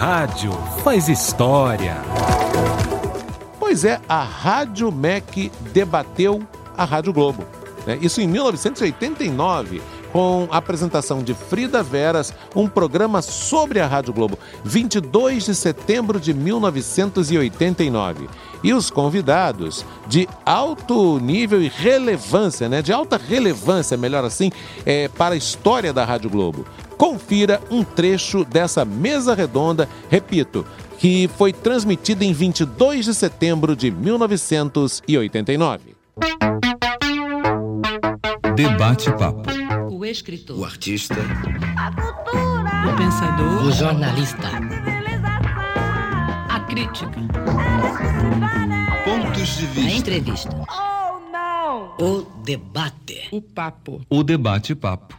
rádio faz história. Pois é, a Rádio MEC debateu a Rádio Globo. Isso em 1989, com a apresentação de Frida Veras, um programa sobre a Rádio Globo, 22 de setembro de 1989. E os convidados de alto nível e relevância, de alta relevância, melhor assim, para a história da Rádio Globo. Confira um trecho dessa mesa redonda, repito, que foi transmitida em 22 de setembro de 1989. Debate-papo. O escritor. O artista. A cultura. O pensador. O jornalista. A crítica. Pontos de vista. A entrevista. Oh, não! O debate. O papo. O debate-papo.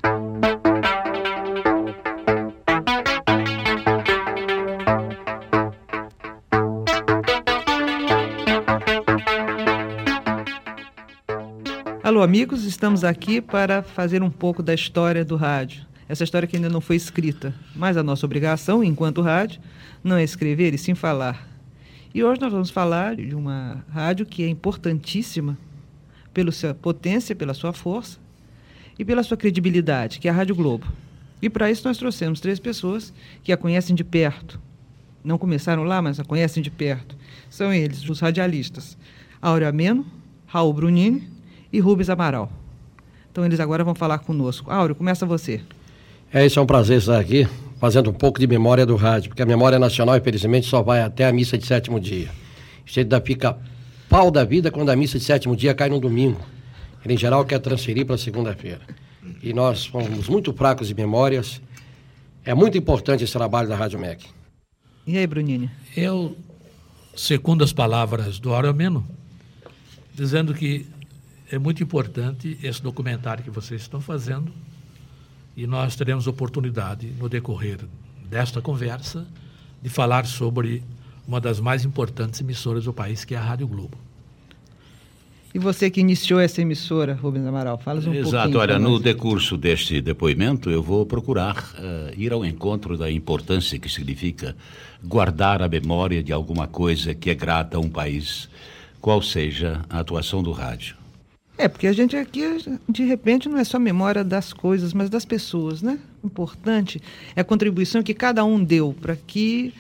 Alô, amigos, estamos aqui para fazer um pouco da história do rádio. Essa história que ainda não foi escrita, mas a nossa obrigação, enquanto rádio, não é escrever e sim falar. E hoje nós vamos falar de uma rádio que é importantíssima pela sua potência, pela sua força e pela sua credibilidade, que é a Rádio Globo. E para isso nós trouxemos 3 pessoas que a conhecem de perto. Não começaram lá, mas a conhecem de perto. São eles, os radialistas Áureo Ameno, Raul Brunini e Rubens Amaral. Então eles agora vão falar conosco. Áureo, começa você. Isso é um prazer estar aqui, fazendo um pouco de memória do rádio, porque a memória nacional, infelizmente, só vai até a missa de 7º dia. A gente ainda fica pau da vida quando a missa de 7º dia cai no domingo. Ele, em geral, quer transferir para segunda-feira. E nós fomos muito fracos de memórias. É muito importante esse trabalho da Rádio MEC. E aí, Brunini? Eu, segundo as palavras do Áureo Ameno, dizendo que é muito importante esse documentário que vocês estão fazendo e nós teremos oportunidade, no decorrer desta conversa, de falar sobre uma das mais importantes emissoras do país, que é a Rádio Globo. E você que iniciou essa emissora, Rubens Amaral, fala um pouquinho. Exato, olha, no decurso deste depoimento eu vou procurar ir ao encontro da importância que significa guardar a memória de alguma coisa que é grata a um país, qual seja a atuação do rádio. Porque a gente aqui, de repente, não é só memória das coisas, mas das pessoas, né? O importante é a contribuição que cada um deu para que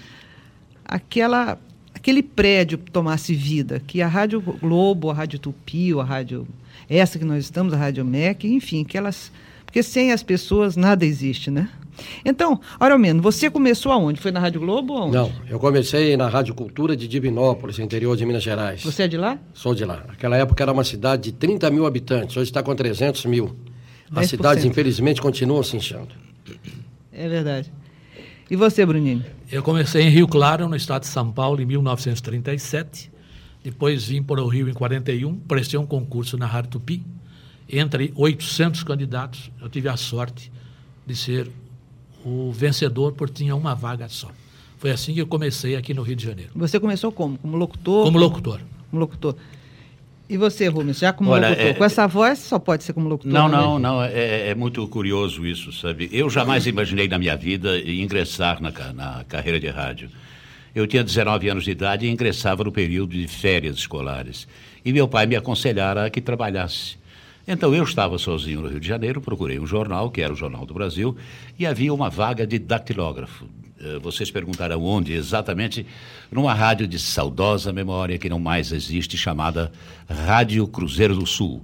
aquele prédio tomasse vida, que a Rádio Globo, a Rádio Tupi, a rádio essa que nós estamos, a Rádio MEC, enfim, porque sem as pessoas nada existe, né? Então, Áureo Ameno, você começou aonde? Foi na Rádio Globo ou onde? Não, eu comecei na Rádio Cultura de Divinópolis, interior de Minas Gerais. Você é de lá? Sou de lá. Naquela época era uma cidade de 30 mil habitantes, hoje está com 300 mil. 10%. As cidades, infelizmente, continuam se inchando. É verdade. E você, Brunini? Eu comecei em Rio Claro, no estado de São Paulo, em 1937. Depois vim para o Rio em 41, prestei um concurso na Rádio Tupi. Entre 800 candidatos, eu tive a sorte de ser o vencedor, porque tinha uma vaga só. Foi assim que eu comecei aqui no Rio de Janeiro. Você começou como? Como locutor? Como locutor. Como locutor. E você, Rubens, já como locutor? Com essa voz só pode ser como locutor? Não. É muito curioso isso, sabe? Eu jamais imaginei na minha vida ingressar na carreira de rádio. Eu tinha 19 anos de idade e ingressava no período de férias escolares. E meu pai me aconselhara que trabalhasse. Então, eu estava sozinho no Rio de Janeiro, procurei um jornal, que era o Jornal do Brasil, e havia uma vaga de datilógrafo. Vocês perguntarão onde exatamente? Numa rádio de saudosa memória, que não mais existe, chamada Rádio Cruzeiro do Sul.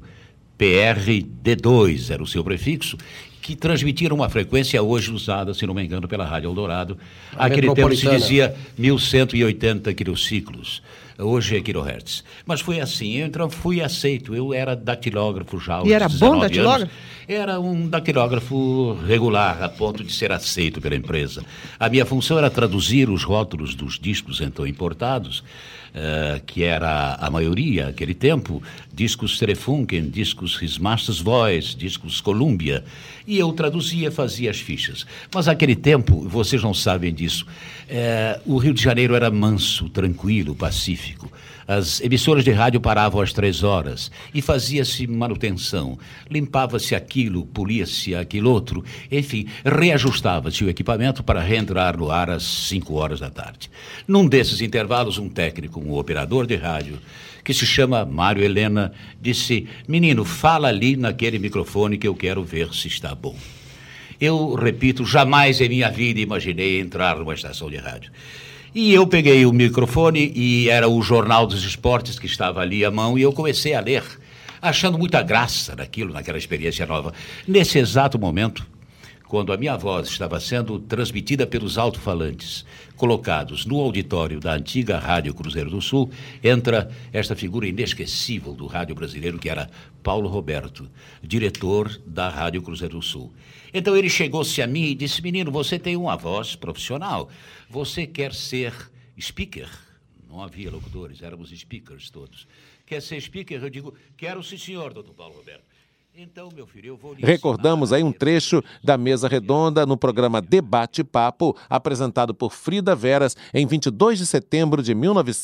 PRD2 era o seu prefixo, que transmitiram uma frequência hoje usada, se não me engano, pela Rádio Eldorado. Aquele tempo se dizia 1180 quilociclos. Hoje é quilohertz. Mas foi assim, eu fui aceito. Eu era datilógrafo já aos 19 anos. E era bom datilógrafo? Era um datilógrafo regular, a ponto de ser aceito pela empresa. A minha função era traduzir os rótulos dos discos então importados, que era a maioria, naquele tempo, discos Telefunken, discos His Master's Voice, discos Columbia, e eu traduzia, fazia as fichas. Mas naquele tempo, vocês não sabem disso, o Rio de Janeiro era manso, tranquilo, pacífico. pacífico. As emissoras de rádio paravam às 3 horas e fazia-se manutenção. Limpava-se aquilo, polia-se aquilo outro, enfim, reajustava-se o equipamento para reentrar no ar às 5 horas da tarde. Num desses intervalos, um técnico, um operador de rádio, que se chama Mário Helena, disse: menino, fala ali naquele microfone que eu quero ver se está bom. Eu repito, jamais em minha vida imaginei entrar numa estação de rádio. E eu peguei o microfone e era o Jornal dos Esportes que estava ali à mão e eu comecei a ler, achando muita graça naquela experiência nova. Nesse exato momento, quando a minha voz estava sendo transmitida pelos alto-falantes, colocados no auditório da antiga Rádio Cruzeiro do Sul, entra esta figura inesquecível do rádio brasileiro, que era Paulo Roberto, diretor da Rádio Cruzeiro do Sul. Então ele chegou-se a mim e disse: menino, você tem uma voz profissional, você quer ser speaker? Não havia locutores, éramos speakers todos. Quer ser speaker? Eu digo: quero sim, senhor, doutor Paulo Roberto. Então, meu filho, eu vou... Recordamos aí um trecho da mesa redonda no programa Debate Papo, apresentado por Frida Veras em 22 de setembro de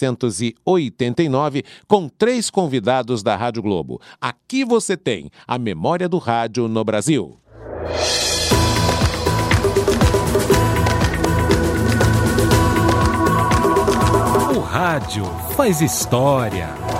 1989, com 3 convidados da Rádio Globo. Aqui você tem a memória do rádio no Brasil. O rádio faz história.